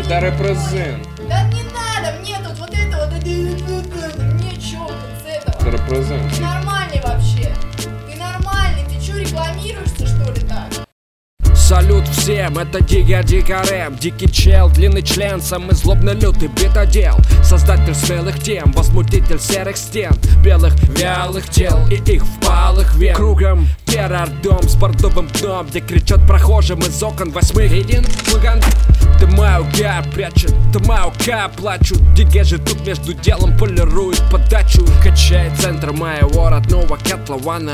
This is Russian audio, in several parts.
Да репрезент. Да не надо, мне тут вот это вот, мне чё тут с этого? Да репрезент. Ты нормальный вообще? Ты нормальный, ты чё рекламируешься что ли так? Салют всем, это Дига Рэп, дикий чел, длинный член, самый злобно лютый битодел. Создатель смелых тем, возмутитель серых стен, белых вялых тел и их впалых вен. Кругом террор-дом с бордовым дном, где кричат прохожим из окон восьмых. Един плаган, ты маука прячет, ты маука плачут. Диге же тут между делом полирует подачу. Качает центр моего родного котлована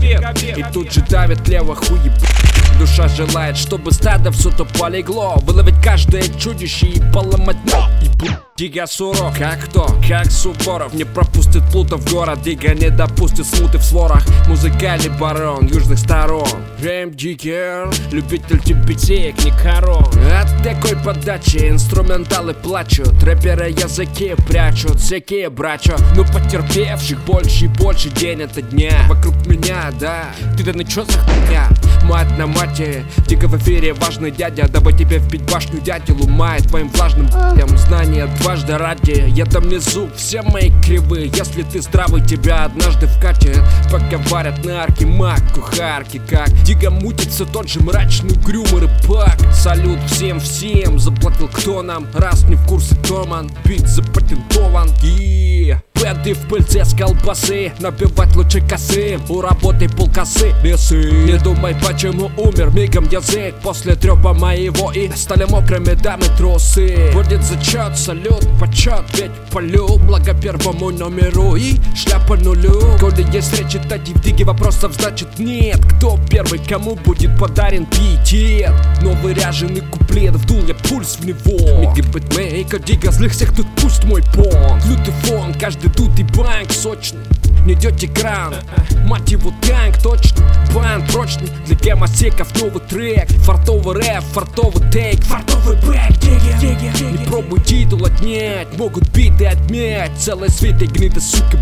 и тут же давит левых уеб. Душа желает, чтобы стадо все то полегло, выловить каждое чудище и поломать Дига суров, как кто, как Суворов, не пропустит плута в город. Дига не допустит смуты в сворах, музыкальный барон южных сторон. Дигер, любитель типетек, не корон. От такой подачи инструменталы плачут, рэперы языки прячут, всякие брачо. Но потерпевших больше и больше день ото дня. Вокруг меня, да, ты да ну чё за хуйня? Мать на мате, Дига в эфире важный дядя. Давай тебе вбить башню дятел, умает твоим влажным знания дважды ради. Я там внизу, все мои кривые. Если ты здравый, тебя однажды вкатят. Пока варят нарки, маг, кухарки. Как Дига мутится, тот же мрачный угрюмый рыбак. Салют всем, заплатил кто нам? Раз не в курсе, Томан, бит запатентован. И беды в пыльце с колбасы, набивать лучше косы. У работы полкосы, весы. Не думай, почему умер мигом язык после трёпа моего. И стали мокрыми дамы трусы. Будет зачет, салют, почет, ведь полю. Благо первому номеру и шляпа нулю. Коли есть речь, тади в Диге вопросов значит нет. Кто первый, кому будет подарен пиетет? Новый ряженый куплет, вдул я пульс в него. Миги битмейка, Дига злых всех тут пусть мой понт. Лютый фон, каждый тут и банк сочный. Не идет экран, мать его танк точно. Бан прочный, для гемосеков новый трек. Фартовый рэп, фартовый тейк, фартовый бэк. Диги, не пробуй титул отнять, могут биты отмять. Целый свет и гнида, сука,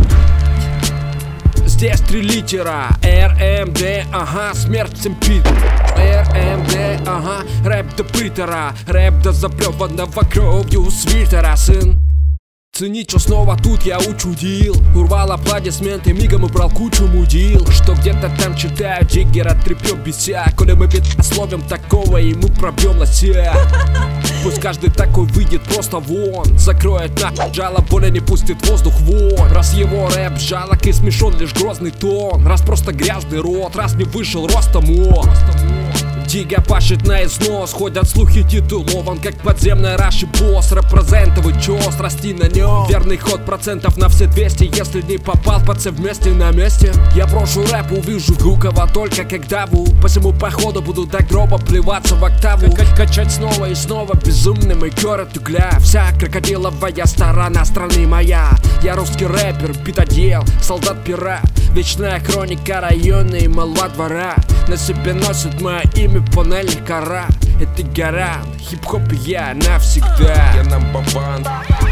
здесь три литера, РМД, ага, смерть всем пит. РМД, ага, рэп до притера, рэп до заплеванного кровью свитера, сын. Цени, что снова тут я учудил. Урвал аплодисменты, мигом убрал кучу мудил. Что где-то там читаю, Диггера трепём беся. Коли мы словим такого, и мы пробьем лося. Пусть каждый такой выйдет просто вон. Закроет на жало, более не пустит воздух вон. Раз его рэп жалок и смешон лишь грозный тон. Раз просто грязный рот, раз не вышел ростом он. Дига пашет на износ, ходят слухи титулован, как подземный раши босс. Репрезентовый чёс, расти на нем. Верный ход процентов на все 200. Если не попал, пацы вместе на месте. Я брошу рэп, увижу Гукова только как даву. Посему походу буду до гроба плеваться в октаву. Качать снова и снова безумным и город угля. Вся крокодиловая сторона страны моя. Я русский рэпер, битодел, солдат-пират. Вечная хроника района и молва двора. На себе носит мое имя панельных кора. Это гора, хип-хоп и я навсегда. Я number one.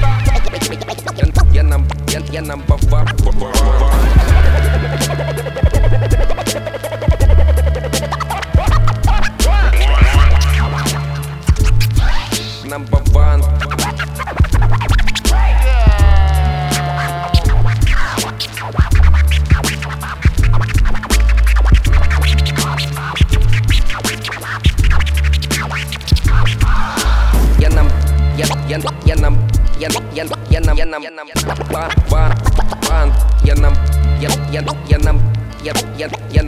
Я number one. Number one. Я